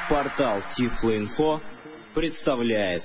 Портал Тифлоинфо представляет.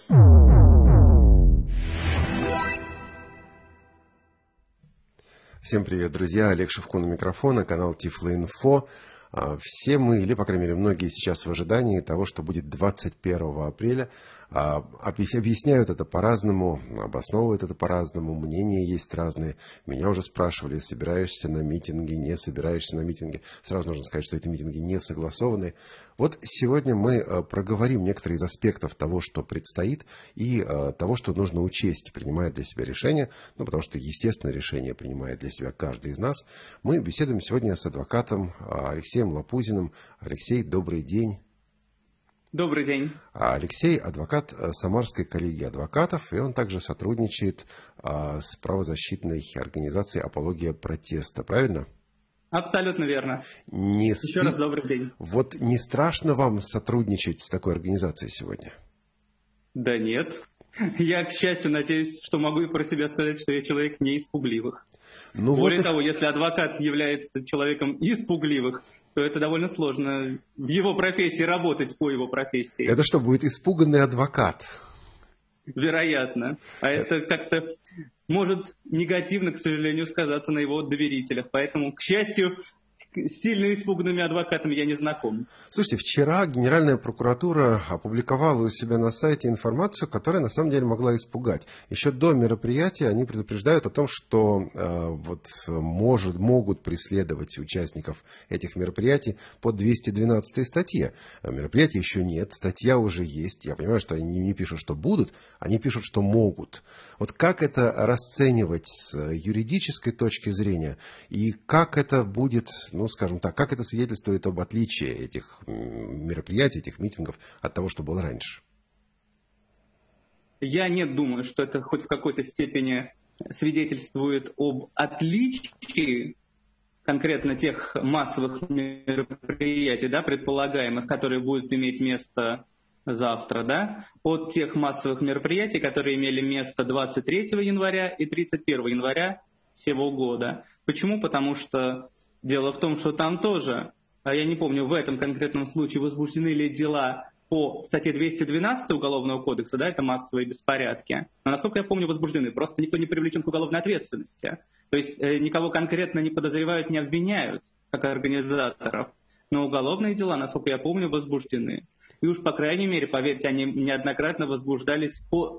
Всем привет, друзья! Олег Шевкун у микрофона, канал Тифлоинфо. Все мы, или, по крайней мере, многие сейчас в ожидании того, что будет 21 апреля. Объясняют это по-разному, обосновывают это по-разному, мнения есть разные. Меня уже спрашивали, собираешься на митинги, не собираешься на митинги. Сразу нужно сказать, что эти митинги не согласованы. Вот сегодня мы проговорим некоторые из аспектов того, что предстоит, и того, что нужно учесть, принимая для себя решение, потому что, естественно, решение принимает для себя каждый из нас. Мы беседуем сегодня с адвокатом Алексеем Лопузиным. Алексей, добрый день. Добрый день. Алексей – адвокат Самарской коллегии адвокатов, и он также сотрудничает с правозащитной организацией «Апология протеста». Правильно? Абсолютно верно. Еще раз добрый день. Вот не страшно вам сотрудничать с такой организацией сегодня? Да нет. Я, к счастью, надеюсь, что могу и про себя сказать, что я человек не из пугливых. Более того, если адвокат является человеком из пугливых, то это довольно сложно в его профессии работать по его профессии. Это что, будет испуганный адвокат? Вероятно. А это как-то может негативно, к сожалению, сказаться на его доверителях. Поэтому, к счастью, сильно испуганными адвокатами я не знаком. Слушайте, вчера Генеральная прокуратура опубликовала у себя на сайте информацию, которая на самом деле могла испугать. Еще до мероприятия они предупреждают о том, что могут преследовать участников этих мероприятий по 212 статье. Мероприятия еще нет, статья уже есть. Я понимаю, что они не пишут, что будут, они пишут, что могут. Вот как это расценивать с юридической точки зрения и как это будет, скажем так, как это свидетельствует об отличии этих мероприятий, этих митингов от того, что было раньше? Я не думаю, что это хоть в какой-то степени свидетельствует об отличии конкретно тех массовых мероприятий, предполагаемых, которые будут иметь место завтра, от тех массовых мероприятий, которые имели место 23 января и 31 января сего года. Почему? Потому что дело в том, что там тоже, я не помню, в этом конкретном случае возбуждены ли дела по статье 212 Уголовного кодекса, это массовые беспорядки. Но, насколько я помню, возбуждены. Просто никто не привлечен к уголовной ответственности. То есть никого конкретно не подозревают, не обвиняют, как организаторов. Но уголовные дела, насколько я помню, возбуждены. И уж, по крайней мере, поверьте, они неоднократно возбуждались по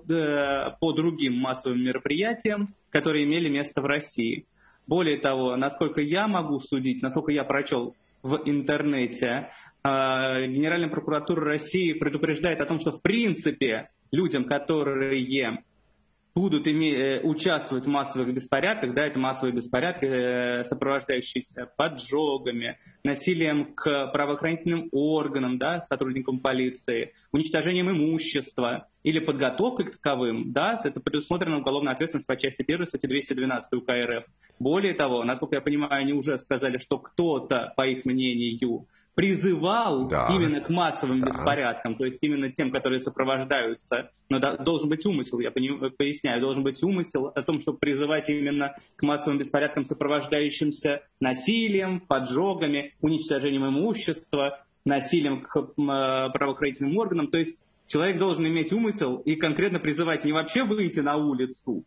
другим массовым мероприятиям, которые имели место в России. Более того, насколько я могу судить, насколько я прочел в интернете, Генеральная прокуратура России предупреждает о том, что в принципе людям, которые будут участвовать в массовых беспорядках, это массовые беспорядки, сопровождающиеся поджогами, насилием к правоохранительным органам, сотрудникам полиции, уничтожением имущества или подготовкой к таковым, это предусмотрено уголовной ответственностью по части 1 статьи 212 УК РФ. Более того, насколько я понимаю, они уже сказали, что кто-то, по их мнению, призывал именно к массовым беспорядкам, то есть именно тем, которые сопровождаются. Но должен быть умысел, я поясняю, должен быть умысел о том, чтобы призывать именно к массовым беспорядкам, сопровождающимся насилием, поджогами, уничтожением имущества, насилием к правоохранительным органам. То есть человек должен иметь умысел и конкретно призывать не вообще выйти на улицу,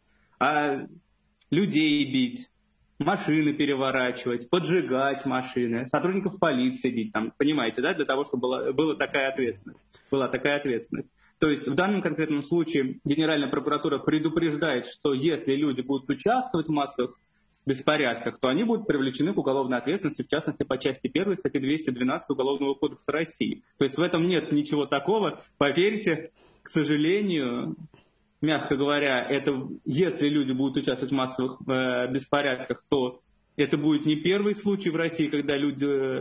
а людей бить, машины переворачивать, поджигать машины, сотрудников полиции бить, понимаете, для того, чтобы была такая ответственность. То есть в данном конкретном случае Генеральная прокуратура предупреждает, что если люди будут участвовать в массовых беспорядках, то они будут привлечены к уголовной ответственности, в частности, по части 1 статьи 212 Уголовного кодекса России. То есть в этом нет ничего такого. Поверьте, к сожалению, мягко говоря, это если люди будут участвовать в массовых беспорядках, то это будет не первый случай в России, когда люди,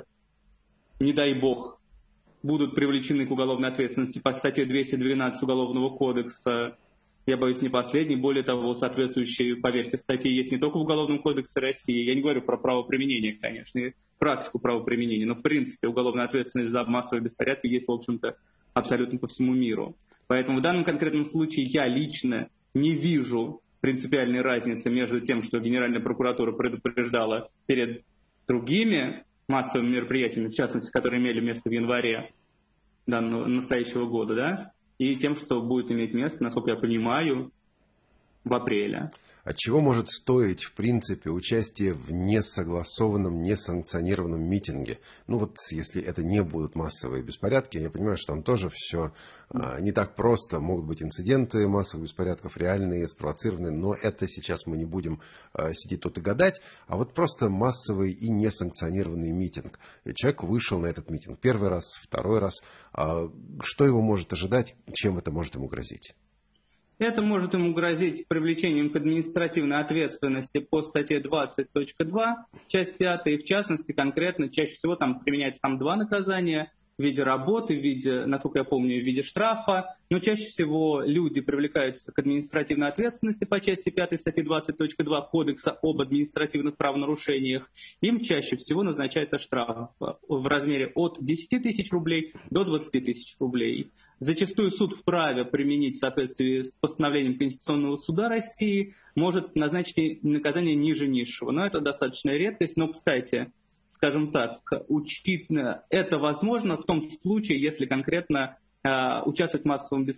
не дай бог, будут привлечены к уголовной ответственности по статье 212 Уголовного кодекса. Я боюсь, не последний. Более того, соответствующие, поверьте, статьи есть не только в Уголовном кодексе России. Я не говорю про правоприменение, конечно, и практику правоприменения, но в принципе уголовная ответственность за массовые беспорядки есть, в общем-то, абсолютно по всему миру. Поэтому в данном конкретном случае я лично не вижу принципиальной разницы между тем, что Генеральная прокуратура предупреждала перед другими массовыми мероприятиями, в частности, которые имели место в январе, настоящего года, да, и тем, что будет иметь место, насколько я понимаю, в апреле. От чего может стоить, в принципе, участие в несогласованном, несанкционированном митинге? Ну вот, если это не будут массовые беспорядки, я понимаю, что там тоже все не так просто. Могут быть инциденты массовых беспорядков, реальные, спровоцированные, но это сейчас мы не будем сидеть тут и гадать. А вот просто массовый и несанкционированный митинг. Человек вышел на этот митинг первый раз, второй раз. Что его может ожидать, чем это может ему грозить? Это может ему грозить привлечением к административной ответственности по статье 20.2, часть 5, и в частности, конкретно, чаще всего там применяется два наказания в виде работы, в виде, насколько я помню, в виде штрафа, но чаще всего люди привлекаются к административной ответственности по части 5 статьи 20.2 Кодекса об административных правонарушениях. Им чаще всего назначается штраф в размере от 10 тысяч рублей до 20 тысяч рублей. Зачастую суд вправе применить в соответствии с постановлением Конституционного суда России, может назначить наказание ниже низшего. Но это достаточно редкость. Но, кстати, скажем так, это возможно в том случае, если конкретно участвовать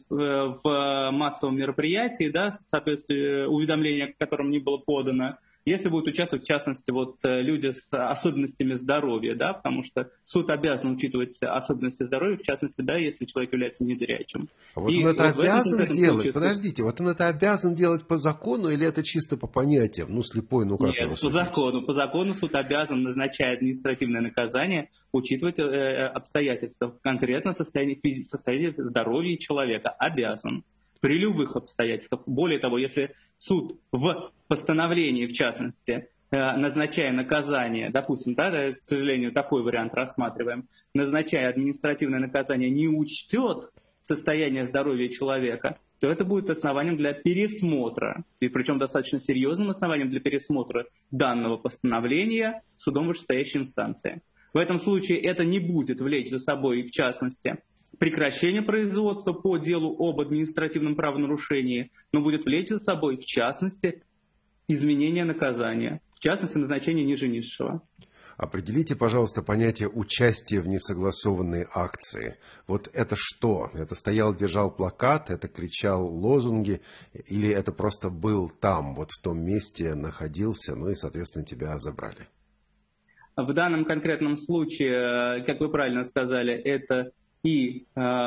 в массовом мероприятии, да, в соответствии уведомления, о котором не было подано, если будут участвовать, в частности, люди с особенностями здоровья, да, потому что суд обязан учитывать особенности здоровья, в частности, да, если человек является незрячим. А вот он это обязан делать, подождите, вот он это обязан делать по закону или это чисто по понятиям? Ну, слепой, ну как его судить? По закону суд обязан, назначая административное наказание, учитывать обстоятельства, конкретно состояние здоровья человека. Обязан. При любых обстоятельствах. Более того, если суд в постановлении, в частности, назначая наказание, допустим, да, к сожалению, такой вариант рассматриваем, назначая административное наказание, не учтет состояние здоровья человека, то это будет основанием для пересмотра, и причем достаточно серьезным основанием для пересмотра данного постановления судом вышестоящей инстанции. В этом случае это не будет влечь за собой, в частности, прекращение производства по делу об административном правонарушении, но будет влечь за собой, в частности, изменение наказания, в частности, назначение ниже низшего. Определите, пожалуйста, понятие участия в несогласованной акции. Вот это что? Это стоял, держал плакат, это кричал лозунги, или это просто был там, вот в том месте находился, ну и, соответственно, тебя забрали? В данном конкретном случае, как вы правильно сказали, это и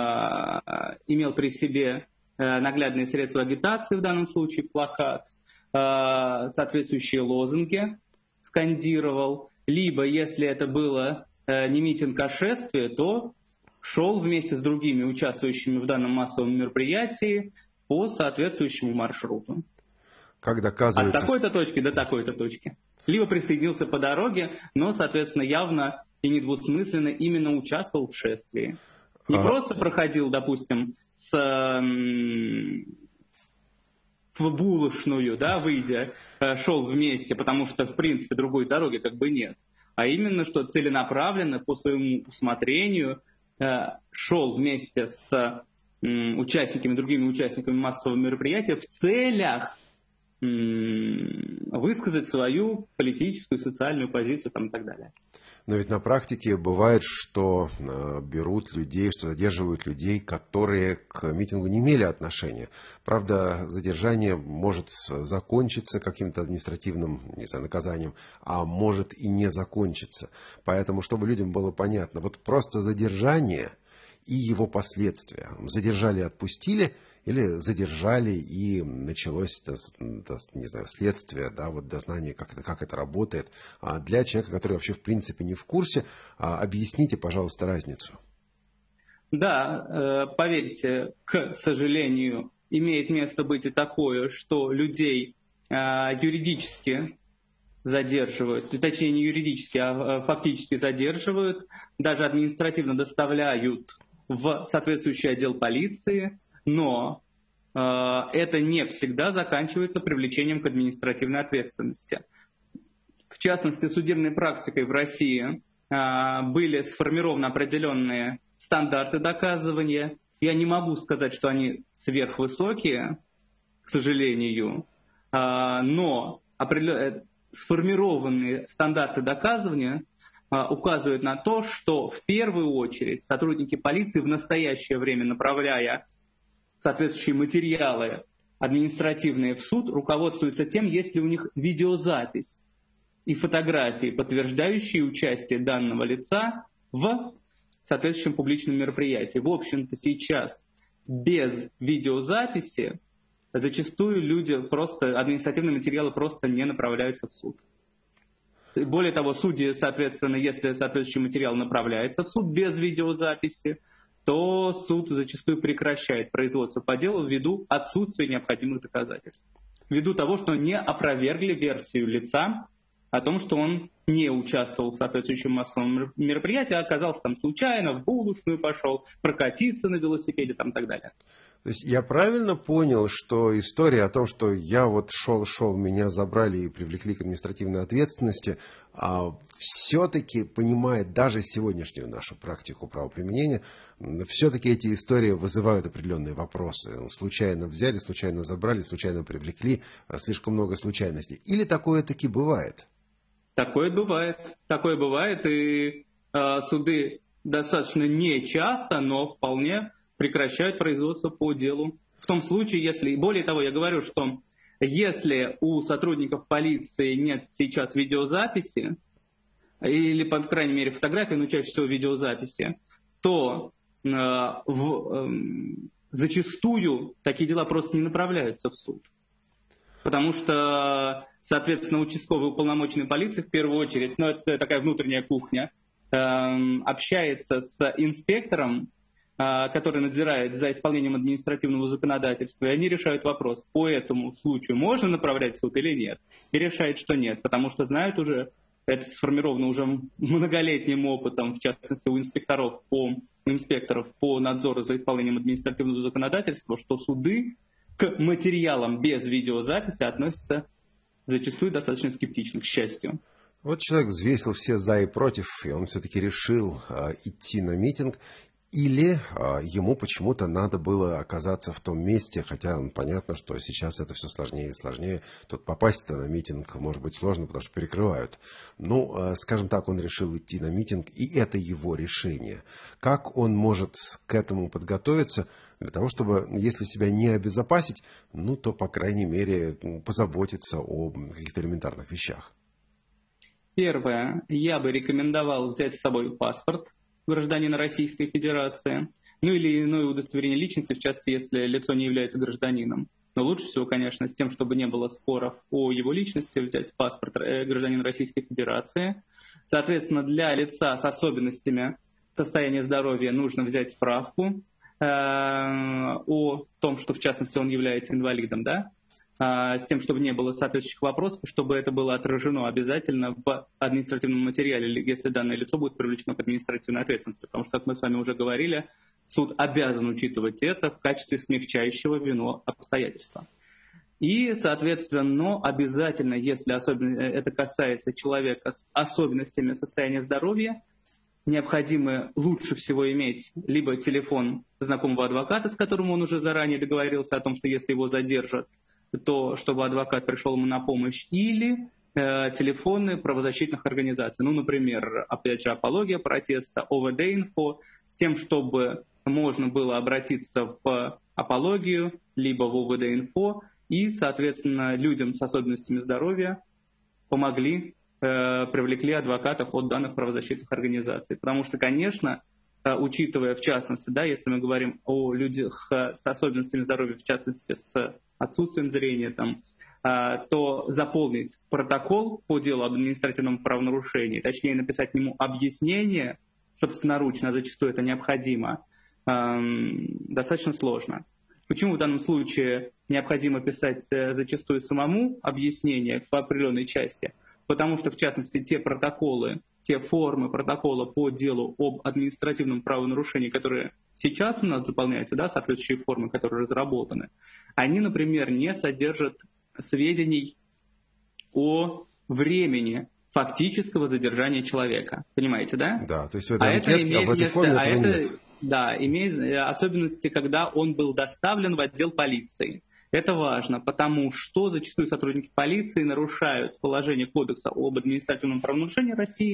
имел при себе наглядные средства агитации, в данном случае плакат, соответствующие лозунги скандировал, либо, если это было не митинг, а шествие, то шел вместе с другими участвующими в данном массовом мероприятии по соответствующему маршруту. Как доказывается... От такой-то точки до такой-то точки. Либо присоединился по дороге, но, соответственно, явно и недвусмысленно именно участвовал в шествии. Не просто проходил, допустим, в булочную, да, выйдя, шел вместе, потому что, в принципе, другой дороги как бы нет. А именно, что целенаправленно, по своему усмотрению, шел вместе с другими участниками массового мероприятия в целях высказать свою политическую, социальную позицию там, и так далее. Но ведь на практике бывает, что берут людей, что задерживают людей, которые к митингу не имели отношения. Правда, задержание может закончиться каким-то административным, не знаю, наказанием, а может и не закончиться. Поэтому, чтобы людям было понятно, вот просто задержание и его последствия. Задержали, отпустили, или задержали и началось, не знаю, следствие, да, вот дознание, как это работает. Для человека, который вообще в принципе не в курсе, объясните, пожалуйста, разницу. Да, поверьте, к сожалению, имеет место быть и такое, что людей юридически задерживают, точнее не юридически, а фактически задерживают, даже административно доставляют в соответствующий отдел полиции, но это не всегда заканчивается привлечением к административной ответственности. В частности, судебной практикой в России были сформированы определенные стандарты доказывания. Я не могу сказать, что они сверхвысокие, к сожалению, но сформированные стандарты доказывания указывает на то, что в первую очередь сотрудники полиции в настоящее время, направляя соответствующие материалы административные в суд, руководствуются тем, есть ли у них видеозапись и фотографии, подтверждающие участие данного лица в соответствующем публичном мероприятии. В общем-то, сейчас без видеозаписи зачастую административные материалы просто не направляются в суд. Более того, судьи, соответственно, если соответствующий материал направляется в суд без видеозаписи, то суд зачастую прекращает производство по делу ввиду отсутствия необходимых доказательств. Ввиду того, что не опровергли версию лица о том, что он не участвовал в соответствующем массовом мероприятии, а оказался там случайно, в булочную пошел, прокатиться на велосипеде там, и так далее. То есть я правильно понял, что история о том, что я вот шел, меня забрали и привлекли к административной ответственности, все-таки понимает даже сегодняшнюю нашу практику правоприменения, все-таки эти истории вызывают определенные вопросы. Случайно взяли, случайно забрали, случайно привлекли, слишком много случайностей. Или такое таки бывает? Такое бывает, и суды достаточно нечасто, но вполне прекращают производство по делу. В том случае, если... Более того, я говорю, что если у сотрудников полиции нет сейчас видеозаписи, или, по крайней мере, фотографии, но чаще всего видеозаписи, то зачастую такие дела просто не направляются в суд. Потому что, соответственно, участковый уполномоченный полиции, в первую очередь, это такая внутренняя кухня, общается с инспектором, который надзирает за исполнением административного законодательства, и они решают вопрос, по этому случаю можно направлять в суд или нет. И решают, что нет, потому что знают уже, это сформировано уже многолетним опытом, в частности у инспекторов по надзору за исполнением административного законодательства, что суды к материалам без видеозаписи относятся зачастую достаточно скептично, к счастью. Вот человек взвесил все за и против, и он все-таки решил идти на митинг. Или ему почему-то надо было оказаться в том месте, хотя понятно, что сейчас это все сложнее и сложнее. Тут попасть-то на митинг может быть сложно, потому что перекрывают. Ну, скажем так, он решил идти на митинг, и это его решение. Как он может к этому подготовиться для того, чтобы, если себя не обезопасить, ну, то, по крайней мере, позаботиться о каких-то элементарных вещах? Первое. Я бы рекомендовал взять с собой паспорт гражданина Российской Федерации, ну или иное удостоверение личности, в частности, если лицо не является гражданином. Но лучше всего, конечно, с тем, чтобы не было споров о его личности, взять паспорт гражданина Российской Федерации. Соответственно, для лица с особенностями состояния здоровья нужно взять справку о том, что в частности он является инвалидом, да? С тем, чтобы не было соответствующих вопросов, чтобы это было отражено обязательно в административном материале, если данное лицо будет привлечено к административной ответственности. Потому что, как мы с вами уже говорили, суд обязан учитывать это в качестве смягчающего вину обстоятельства. И, соответственно, обязательно, если это касается человека с особенностями состояния здоровья, необходимо лучше всего иметь либо телефон знакомого адвоката, с которым он уже заранее договорился о том, что если его задержат, то чтобы адвокат пришел ему на помощь, или телефоны правозащитных организаций. Ну, например, опять же, апология протеста, ОВД-инфо, с тем, чтобы можно было обратиться в апологию, либо в ОВД-инфо, и, соответственно, людям с особенностями здоровья привлекли адвокатов от данных правозащитных организаций. Потому что, конечно, учитывая, в частности, да, если мы говорим о людях с особенностями здоровья, в частности, с отсутствием зрения, то заполнить протокол по делу об административном правонарушении, точнее написать к нему объяснение собственноручно, а зачастую это необходимо, достаточно сложно. Почему в данном случае необходимо писать зачастую самому объяснение по определенной части? Потому что, в частности, те формы протокола по делу об административном правонарушении, которые сейчас у нас заполняются, да, соответствующие формы, которые разработаны, они, например, не содержат сведений о времени фактического задержания человека. Понимаете, да? Да, то есть в этой анкетке, в этой форме этого нет. Да, имеет особенности, когда он был доставлен в отдел полиции. Это важно, потому что зачастую сотрудники полиции нарушают положение Кодекса об административном правонарушении России,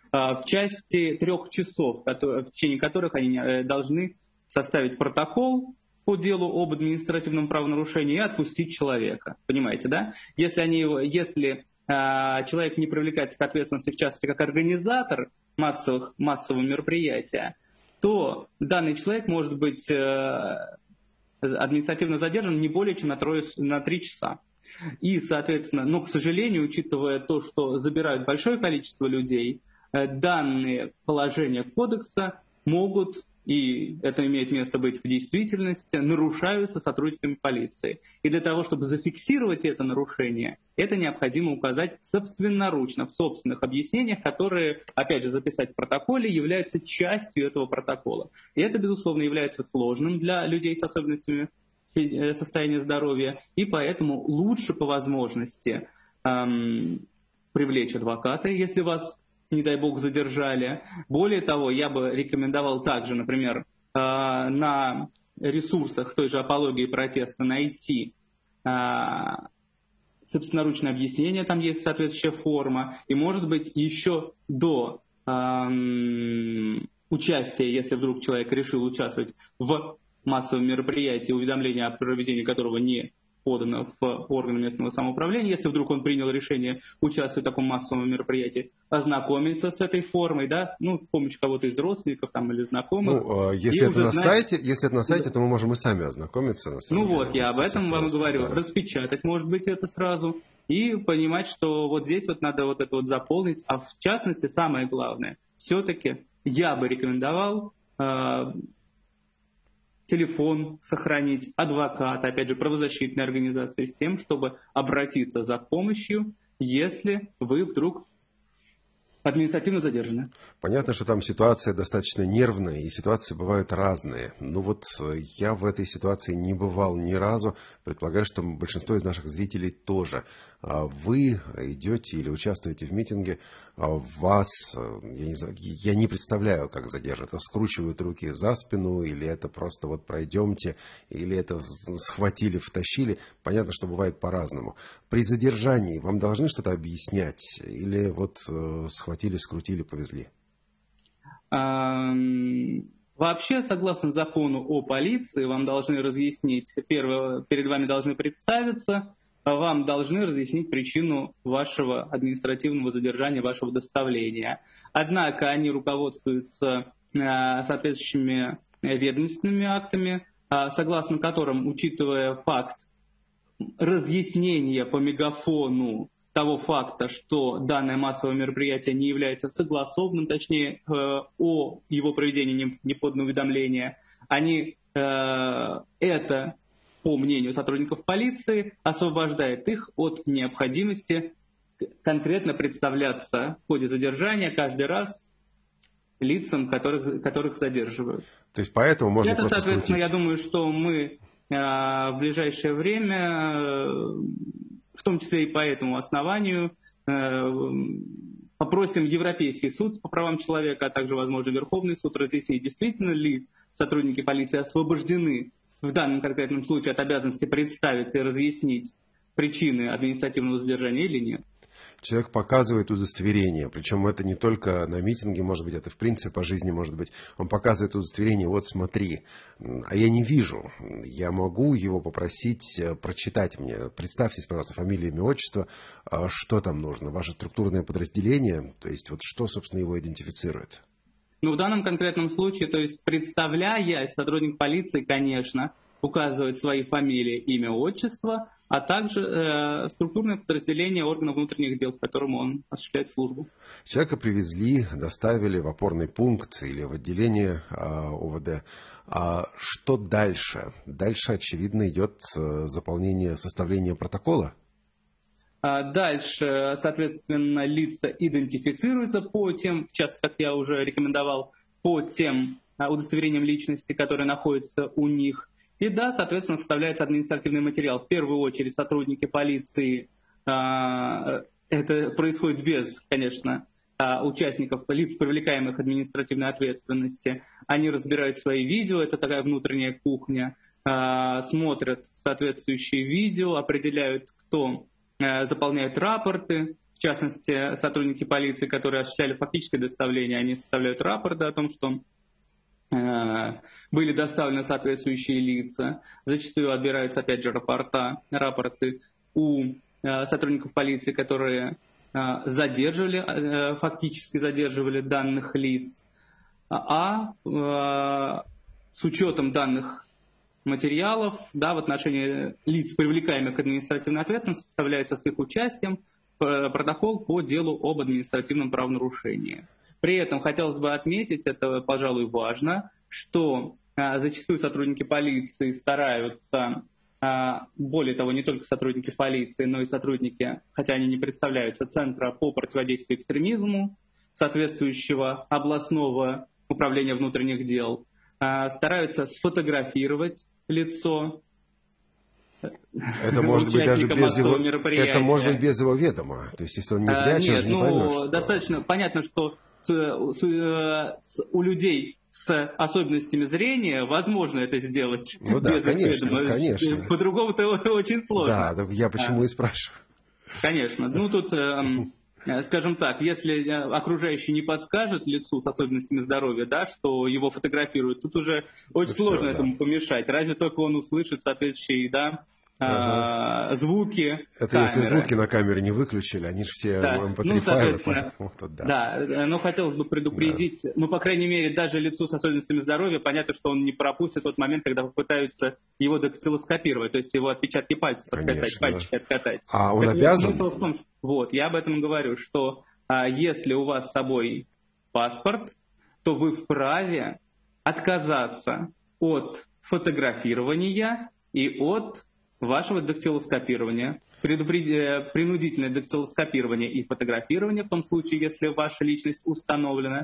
в части 3 часов, в течение которых они должны составить протокол по делу об административном правонарушении и отпустить человека. Понимаете, да? Если человек не привлекается к ответственности, в частности, как организатор массового мероприятия, то данный человек может быть административно задержан не более чем на 3 часа. И, соответственно, но, к сожалению, учитывая то, что забирают большое количество людей, данные положения кодекса могут, и это имеет место быть в действительности, нарушаются сотрудниками полиции. И для того, чтобы зафиксировать это нарушение, это необходимо указать собственноручно, в собственных объяснениях, которые, опять же, записать в протоколе, являются частью этого протокола. И это, безусловно, является сложным для людей с особенностями состояния здоровья, и поэтому лучше по возможности привлечь адвоката, если вас, не дай бог, задержали. Более того, я бы рекомендовал также, например, на ресурсах той же апологии протеста найти собственноручное объяснение, там есть соответствующая форма, и, может быть, еще до участия, если вдруг человек решил участвовать в массовом мероприятии, уведомление о проведении которого не подано в органы местного самоуправления, если вдруг он принял решение участвовать в таком массовом мероприятии, ознакомиться с этой формой, да, с помощью кого-то из родственников там, или знакомых. Если это на сайте, то мы можем и сами ознакомиться. На самом деле, я об этом вам и говорю. Да. Распечатать, может быть, это сразу, и понимать, что вот здесь вот надо вот это вот заполнить. А в частности, самое главное, все-таки я бы рекомендовал телефон сохранить, адвоката, опять же, правозащитной организации, с тем, чтобы обратиться за помощью, если вы вдруг административно задержаны. Понятно, что там ситуация достаточно нервная, и ситуации бывают разные. Но вот я в этой ситуации не бывал ни разу. Предполагаю, что большинство из наших зрителей тоже. Вы идете или участвуете в митинге, вас, я не представляю, как задержат. Скручивают руки за спину, или это просто вот пройдемте, или это схватили, втащили. Понятно, что бывает по-разному. При задержании вам должны что-то объяснять? Или вот схватили, скрутили, повезли? Вообще, согласно закону о полиции, вам должны разъяснить, перед вами должны представиться, вам должны разъяснить причину вашего административного задержания, вашего доставления. Однако они руководствуются соответствующими ведомственными актами, согласно которым, учитывая факт разъяснения по мегафону того факта, что данное массовое мероприятие не является согласованным, точнее, о его проведении не подано уведомление, они это, по мнению сотрудников полиции, освобождает их от необходимости конкретно представляться в ходе задержания каждый раз лицам, которых задерживают. То есть поэтому можно это, просто соответственно, скрутить. Я думаю, что мы в ближайшее время, в том числе и по этому основанию, попросим Европейский суд по правам человека, а также, возможно, Верховный суд разъяснить, действительно ли сотрудники полиции освобождены в данном конкретном случае от обязанности представиться и разъяснить причины административного задержания или нет. Человек показывает удостоверение, причем это не только на митинге, может быть, это в принципе по жизни может быть. Он показывает удостоверение, вот смотри, а я не вижу. Я могу его попросить прочитать мне. Представьтесь, пожалуйста, фамилия, имя, отчество, что там нужно, ваше структурное подразделение, то есть вот что, собственно, его идентифицирует. В данном конкретном случае, то есть представляясь, сотрудник полиции, конечно, указывает свои фамилии, имя, отчество, а также структурное подразделение органов внутренних дел, в котором он осуществляет службу. Человека привезли, доставили в опорный пункт или в отделение ОВД. А что дальше? Дальше, очевидно, идет составление протокола? Дальше, соответственно, лица идентифицируются по тем, в частности, как я уже рекомендовал, по тем удостоверениям личности, которые находятся у них. И да, соответственно, составляется административный материал. В первую очередь сотрудники полиции, это происходит без, конечно, участников, лиц, привлекаемых к административной ответственности. Они разбирают свои видео, это такая внутренняя кухня, смотрят соответствующие видео, определяют, кто заполняет рапорты, в частности, сотрудники полиции, которые осуществляли фактическое доставление, они составляют рапорты о том, что были доставлены соответствующие лица. Зачастую отбираются, опять же, рапорты у сотрудников полиции, которые фактически задерживали данных лиц. С учетом данных материалов, да, в отношении лиц, привлекаемых к административной ответственности, составляется с их участием протокол по делу об административном правонарушении. При этом хотелось бы отметить, это, пожалуй, важно, что зачастую сотрудники полиции стараются, более того, не только сотрудники полиции, но и сотрудники, хотя они не представляются, Центра по противодействию экстремизму, соответствующего областного управления внутренних дел, стараются сфотографировать лицо. Это может быть даже без его, это может быть без его ведома. То есть, если он не зрячий, он же не поймет, что... Достаточно понятно, что у людей с особенностями зрения возможно это сделать. Ну да, конечно, конечно. По-другому-то очень сложно. Да, я почему и спрашиваю. Конечно. Ну, тут, скажем так, если окружающий не подскажет лицу с особенностями здоровья, да, что его фотографируют, тут уже очень сложно этому помешать. Разве только он услышит соответствующие, да, звуки. Это камеры. Если звуки на камере не выключили, они же все MP3 файлы, поэтому тут да, но хотелось бы предупредить, по крайней мере, даже лицу с особенностями здоровья, понятно, что он не пропустит тот момент, когда попытаются его дактилоскопировать, то есть его отпечатки пальцев откатать, пальчики откатать. А он обязан? Вот, я об этом говорю, что если у вас с собой паспорт, то вы вправе отказаться от фотографирования и от вашего дактилоскопирования, принудительное дактилоскопирование и фотографирование, в том случае, если ваша личность установлена,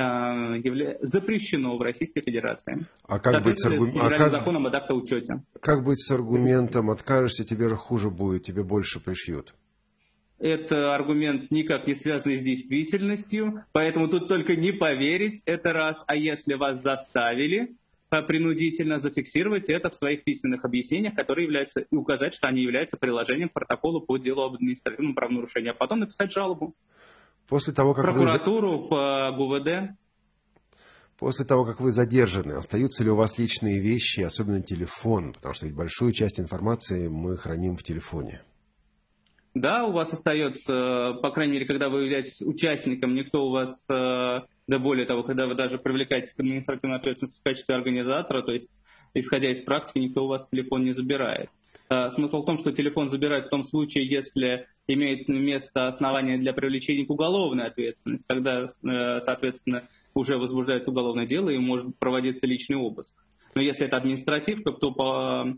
запрещено в Российской Федерации. А как быть с законом о дактоучете? Как быть с аргументом «откажешься, тебе же хуже будет, тебе больше пришьют»? Это аргумент никак не связанный с действительностью, поэтому тут только не поверить, это раз. А если вас заставили принудительно, зафиксировать это в своих письменных объяснениях, которые являются, и указать, что они являются приложением к протоколу по делу об административном правонарушении, а потом написать жалобу. После того, как прокуратуру, по ГУВД. После того, как вы задержаны, остаются ли у вас личные вещи, особенно телефон? Потому что ведь большую часть информации мы храним в телефоне. Да, у вас остается, по крайней мере, когда вы являетесь участником, никто у вас, да более того, когда вы даже привлекаетесь к административной ответственности в качестве организатора, то есть, исходя из практики, никто у вас телефон не забирает. Смысл в том, что телефон забирают в том случае, если имеет место основание для привлечения к уголовной ответственности, тогда, соответственно, уже возбуждается уголовное дело и может проводиться личный обыск. Но если это административка, то по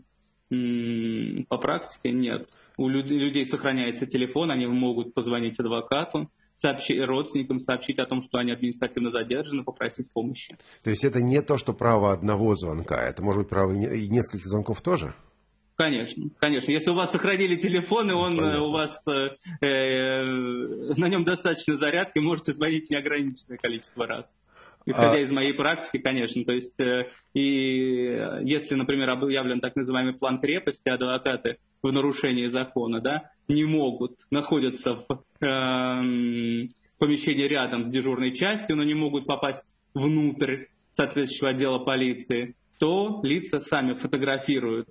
практике нет. У людей сохраняется телефон, они могут позвонить адвокату, родственникам сообщить о том, что они административно задержаны, попросить помощи. То есть это не то, что право одного звонка, это может быть право и нескольких звонков тоже? Конечно, конечно. Если у вас сохранили телефон, и он у вас на нем достаточно зарядки, можете звонить неограниченное количество раз. Исходя из моей практики, конечно. То есть, и если, например, объявлен так называемый план крепости, адвокаты в нарушении закона, да, не могут, находятся в помещении рядом с дежурной частью, но не могут попасть внутрь соответствующего отдела полиции, то лица сами фотографируют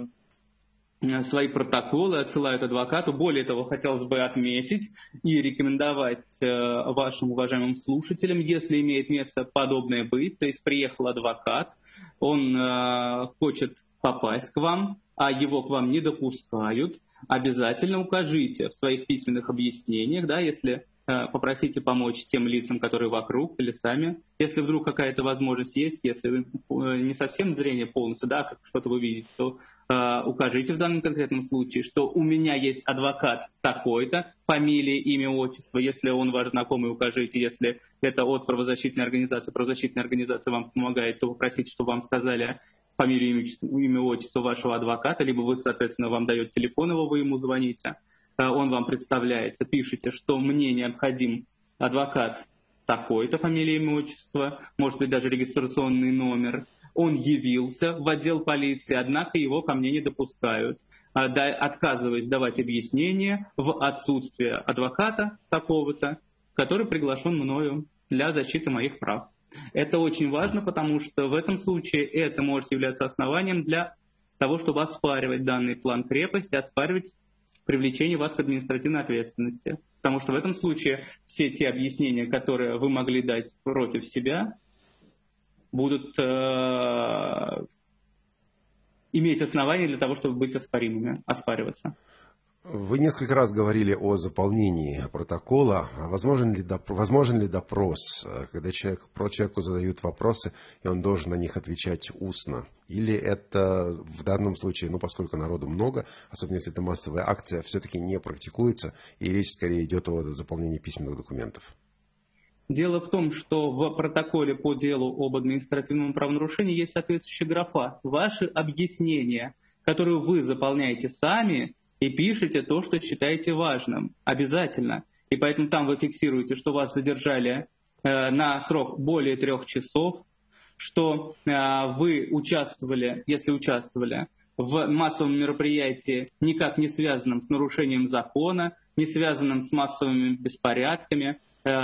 свои протоколы, отсылают адвокату. Более того, хотелось бы отметить и рекомендовать вашим уважаемым слушателям, если имеет место подобное быть, то есть приехал адвокат, он хочет попасть к вам, а его к вам не допускают, обязательно укажите в своих письменных объяснениях, да, если попросите помочь тем лицам, которые вокруг, или сами. Если вдруг какая-то возможность есть, если вы не совсем зрение полностью, да, как что-то вы видите, то укажите в данном конкретном случае, что у меня есть адвокат такой-то, фамилия, имя, отчество. Если он ваш знакомый, укажите. Если это от правозащитной организация вам помогает, то попросите, чтобы вам сказали фамилию, имя, отчество вашего адвоката, либо вы, соответственно, вам дает телефон его, вы ему звоните. Он вам представляется, пишите, что мне необходим адвокат такой-то, фамилия, имя, отчество, может быть, даже регистрационный номер. Он явился в отдел полиции, однако его ко мне не допускают, отказываясь давать объяснение в отсутствие адвоката такого-то, который приглашен мною для защиты моих прав. Это очень важно, потому что в этом случае это может являться основанием для того, чтобы оспаривать данный план крепости, оспаривать привлечение вас к административной ответственности. Потому что в этом случае все те объяснения, которые вы могли дать против себя, будут иметь основания для того, чтобы быть оспариваться. Вы несколько раз говорили о заполнении протокола. Возможен ли допрос, когда человеку задают вопросы, и он должен на них отвечать устно? Или это в данном случае, поскольку народу много, особенно если это массовая акция, все-таки не практикуется, и речь скорее идет о заполнении письменных документов? Дело в том, что в протоколе по делу об административном правонарушении есть соответствующая графа. Ваши объяснения, которые вы заполняете сами, и пишите то, что считаете важным, обязательно. И поэтому там вы фиксируете, что вас задержали на срок более 3 часов, что вы участвовали, если участвовали, в массовом мероприятии, никак не связанном с нарушением закона, не связанном с массовыми беспорядками,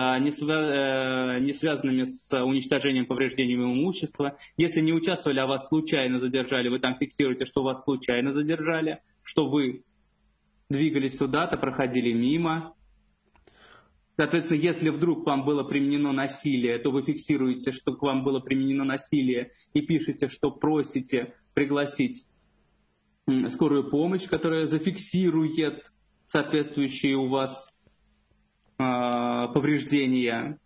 не связанными с уничтожением, повреждением имущества. Если не участвовали, а вас случайно задержали, вы там фиксируете, что вас случайно задержали, что вы двигались туда-то, проходили мимо. Соответственно, если вдруг к вам было применено насилие, то вы фиксируете, что к вам было применено насилие, и пишете, что просите пригласить скорую помощь, которая зафиксирует соответствующие у вас повреждения.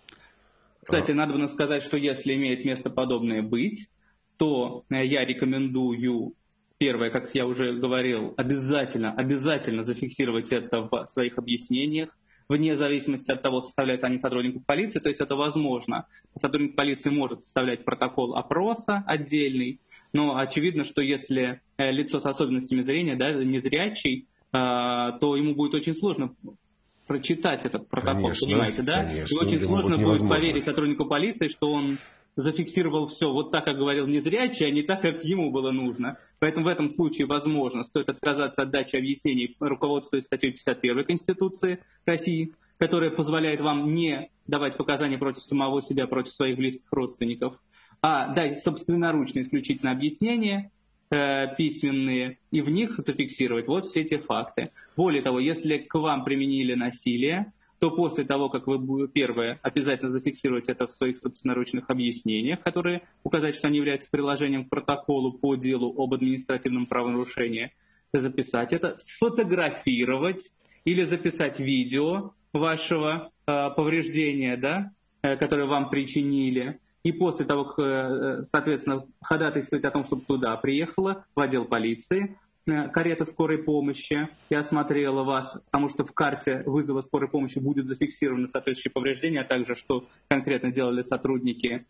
Кстати, надо сказать, что если имеет место подобное быть, то я рекомендую, первое, как я уже говорил, обязательно зафиксировать это в своих объяснениях, вне зависимости от того, составляются они сотрудников полиции, то есть это возможно. Сотрудник полиции может составлять протокол опроса отдельный, но очевидно, что если лицо с особенностями зрения, незрячий, то ему будет очень сложно прочитать этот протокол, конечно, понимаете, да? Конечно, и очень сложно будет поверить сотруднику полиции, что он зафиксировал все вот так, как говорил незрячий, а не так, как ему было нужно. Поэтому в этом случае, возможно, стоит отказаться от дачи объяснений, руководствуясь статьей 51 Конституции России, которая позволяет вам не давать показания против самого себя, против своих близких родственников, а дать собственноручно исключительно объяснения письменные и в них зафиксировать вот все эти факты. Более того, если к вам применили насилие, то после того, как вы, первое, обязательно зафиксировать это в своих собственноручных объяснениях, которые указать, что они являются приложением к протоколу по делу об административном правонарушении, записать это, сфотографировать или записать видео вашего повреждения, которое вам причинили, и после того, как, соответственно, ходатайствовать о том, чтобы туда приехала, в отдел полиции, карета скорой помощи и осмотрела вас, потому что в карте вызова скорой помощи будет зафиксировано соответствующее повреждение, а также, что конкретно делали сотрудники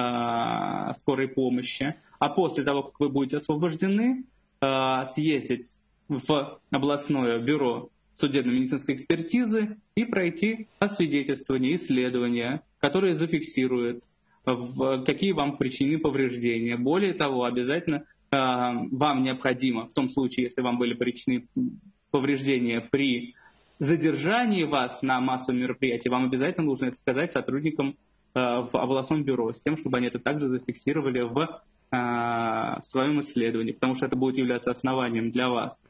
скорой помощи. А после того, как вы будете освобождены, съездить в областное бюро судебно-медицинской экспертизы и пройти освидетельствование, исследование, которое зафиксирует, какие вам причинены повреждения. Более того, обязательно вам необходимо, в том случае, если вам были причинены повреждения при задержании вас на массовом мероприятии, вам обязательно нужно это сказать сотрудникам в областном бюро, с тем, чтобы они это также зафиксировали в своем исследовании, потому что это будет являться основанием для вас,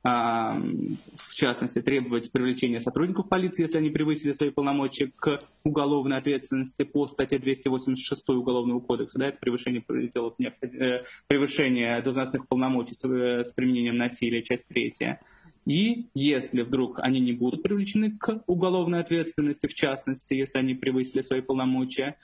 в частности, требовать привлечения сотрудников полиции, если они превысили свои полномочия, к уголовной ответственности по статье 286 Уголовного кодекса. Это превышение пределов, превышение должностных полномочий с применением насилия, часть 3. И если вдруг они не будут привлечены к уголовной ответственности, в частности, если они превысили свои полномочия,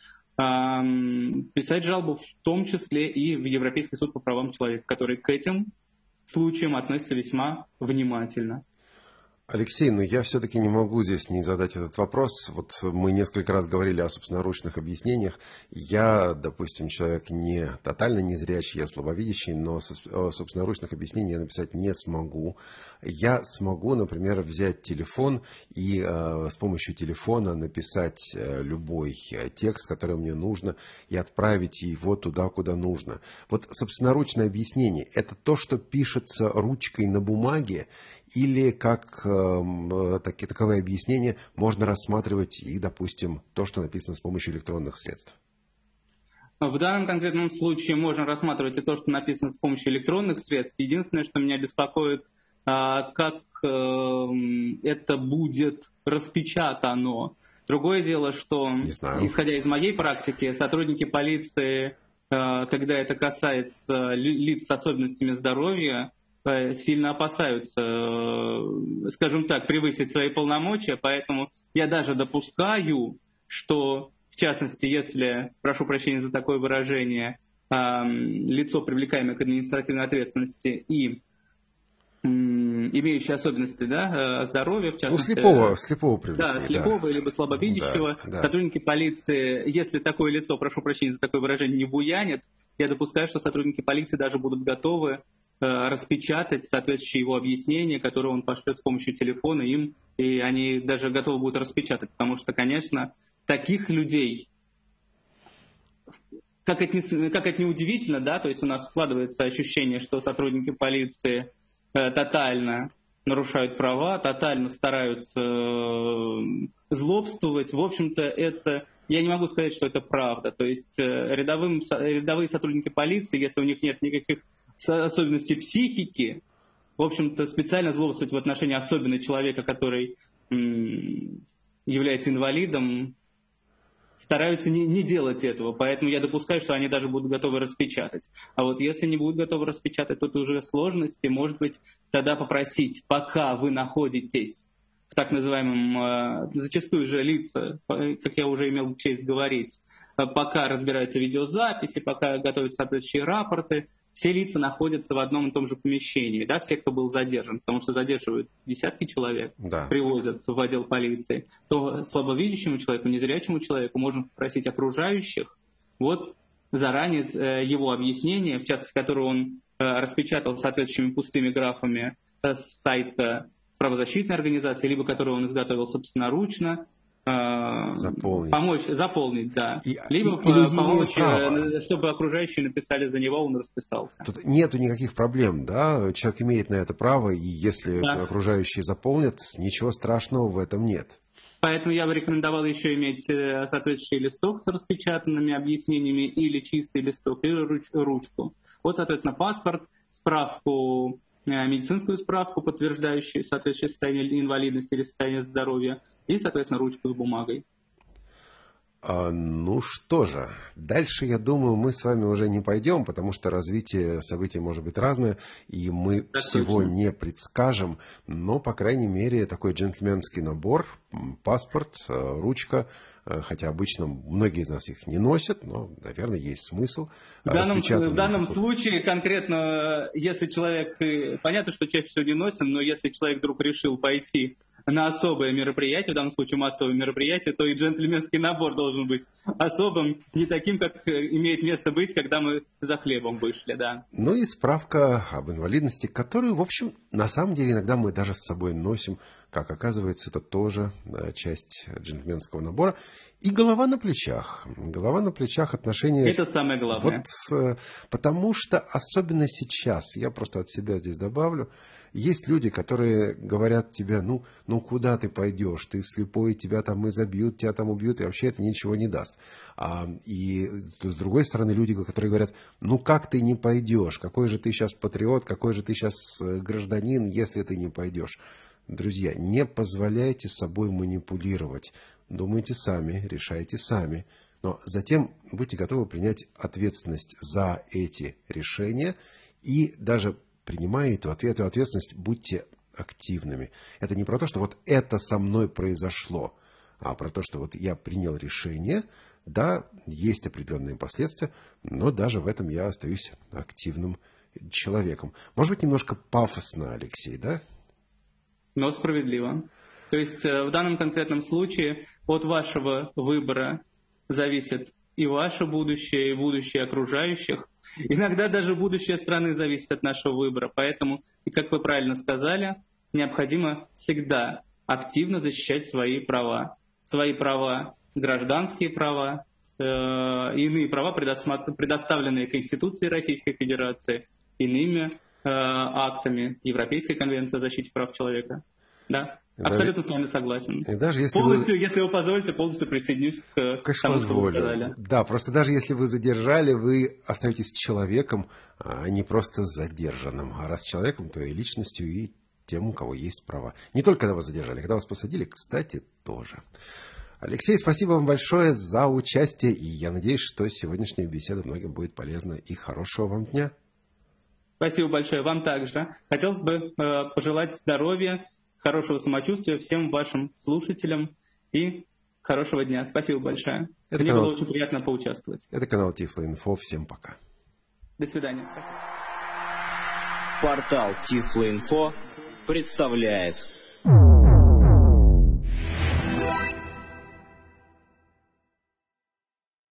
писать жалобу в том числе и в Европейский суд по правам человека, который к этим случаям относится весьма внимательно. Алексей, но я все-таки не могу здесь не задать этот вопрос. Вот мы несколько раз говорили о собственноручных объяснениях. Я, допустим, человек не тотально незрячий, я слабовидящий, но собственноручных объяснений я написать не смогу. Я смогу, например, взять телефон и с помощью телефона написать любой текст, который мне нужно, и отправить его туда, куда нужно. Вот собственноручное объяснение – это то, что пишется ручкой на бумаге, или как таковые объяснения можно рассматривать и, допустим, то, что написано с помощью электронных средств? В данном конкретном случае можно рассматривать и то, что написано с помощью электронных средств. Единственное, что меня беспокоит, как это будет распечатано. Другое дело, что, исходя из моей практики, сотрудники полиции, когда это касается лиц с особенностями здоровья, сильно опасаются, скажем так, превысить свои полномочия, поэтому я даже допускаю, что, в частности, если, прошу прощения за такое выражение, лицо, привлекаемое к административной ответственности и имеющие особенности, да, здоровья, в частности... слепого привлекли. Да, слепого либо слабовидящего. Да. Сотрудники полиции, если такое лицо, прошу прощения за такое выражение, не буянит, я допускаю, что сотрудники полиции даже будут готовы распечатать соответствующие его объяснения, которые он пошлет с помощью телефона им, и они даже готовы будут распечатать, потому что, конечно, таких людей, как это не удивительно, да, то есть у нас складывается ощущение, что сотрудники полиции тотально нарушают права, тотально стараются злобствовать. В общем-то, это, я не могу сказать, что это правда. То есть рядовые сотрудники полиции, если у них нет никаких особенностей психики, в общем-то, специально злобствовать в отношении особенно человека, который является инвалидом, стараются не делать этого. Поэтому я допускаю, что они даже будут готовы распечатать. А вот если не будут готовы распечатать, то это уже сложности. Может быть, тогда попросить, пока вы находитесь в так называемом, зачастую же лица, как я уже имел честь говорить, пока разбираются видеозаписи, пока готовятся соответствующие рапорты, все лица находятся в одном и том же помещении, да, все, кто был задержан, потому что задерживают десятки человек, да, привозят в отдел полиции, то слабовидящему человеку, незрячему человеку можно попросить окружающих вот заранее его объяснение, в частности, которое он распечатал соответствующими пустыми графами с сайта правозащитной организации, либо которое он изготовил собственноручно, заполнить, да. Либо помочь, чтобы окружающие написали за него, он расписался. Тут нету никаких проблем, да, человек имеет на это право, и если окружающие заполнят, ничего страшного в этом нет. Поэтому я бы рекомендовал еще иметь соответствующий листок с распечатанными объяснениями, или чистый листок, или ручку. Вот, соответственно, паспорт, справку, медицинскую справку, подтверждающую соответствующее состояние инвалидности или состояние здоровья, и, соответственно, ручку с бумагой. Ну что же, дальше, я думаю, мы с вами уже не пойдем, потому что развитие событий может быть разное, и мы всего не предскажем, но, по крайней мере, такой джентльменский набор, паспорт, ручка, хотя обычно многие из нас их не носят, но, наверное, есть смысл. В данном случае конкретно, если человек, понятно, что чаще всего не носим, но если человек вдруг решил пойти на особое мероприятие, в данном случае массовое мероприятие, то и джентльменский набор должен быть особым, не таким, как имеет место быть, когда мы за хлебом вышли, да. Ну и справка об инвалидности, которую, в общем, на самом деле иногда мы даже с собой носим. Как оказывается, это тоже часть джентльменского набора. И голова на плечах. Голова на плечах, отношения... Это самое главное. Вот, потому что особенно сейчас, я просто от себя здесь добавлю, есть люди, которые говорят тебе, ну куда ты пойдешь, ты слепой, тебя там изобьют, тебя там убьют, и вообще это ничего не даст. И с другой стороны люди, которые говорят, ну как ты не пойдешь, какой же ты сейчас патриот, какой же ты сейчас гражданин, если ты не пойдешь. Друзья, не позволяйте собой манипулировать. Думайте сами, решайте сами. Но затем будьте готовы принять ответственность за эти решения. И даже принимая эту ответственность, будьте активными. Это не про то, что вот это со мной произошло, а про то, что вот я принял решение. Да, есть определенные последствия, но даже в этом я остаюсь активным человеком. Может быть, немножко пафосно, Алексей, да? но справедливо. То есть в данном конкретном случае от вашего выбора зависит и ваше будущее, и будущее окружающих. Иногда даже будущее страны зависит от нашего выбора. Поэтому, и как вы правильно сказали, необходимо всегда активно защищать свои права. Свои права, гражданские права, иные права, предоставленные Конституцией Российской Федерации, иными актами Европейской конвенции о защите прав человека. Да, абсолютно с вами согласен. И даже если полностью, если вы позволите, полностью присоединюсь к тому, что вы сказали. Да, просто даже если вы задержали, вы остаетесь человеком, а не просто задержанным. А раз человеком, то и личностью, и тем, у кого есть права. Не только когда вас задержали, когда вас посадили, кстати, тоже. Алексей, спасибо вам большое за участие, и я надеюсь, что сегодняшняя беседа многим будет полезна, и хорошего вам дня. Спасибо большое, вам также. Хотелось бы пожелать здоровья, хорошего самочувствия всем вашим слушателям и хорошего дня. Спасибо большое. Мне было очень приятно поучаствовать. Это канал Tiflo.Info. Всем пока. До свидания. Портал Tiflo.Info представляет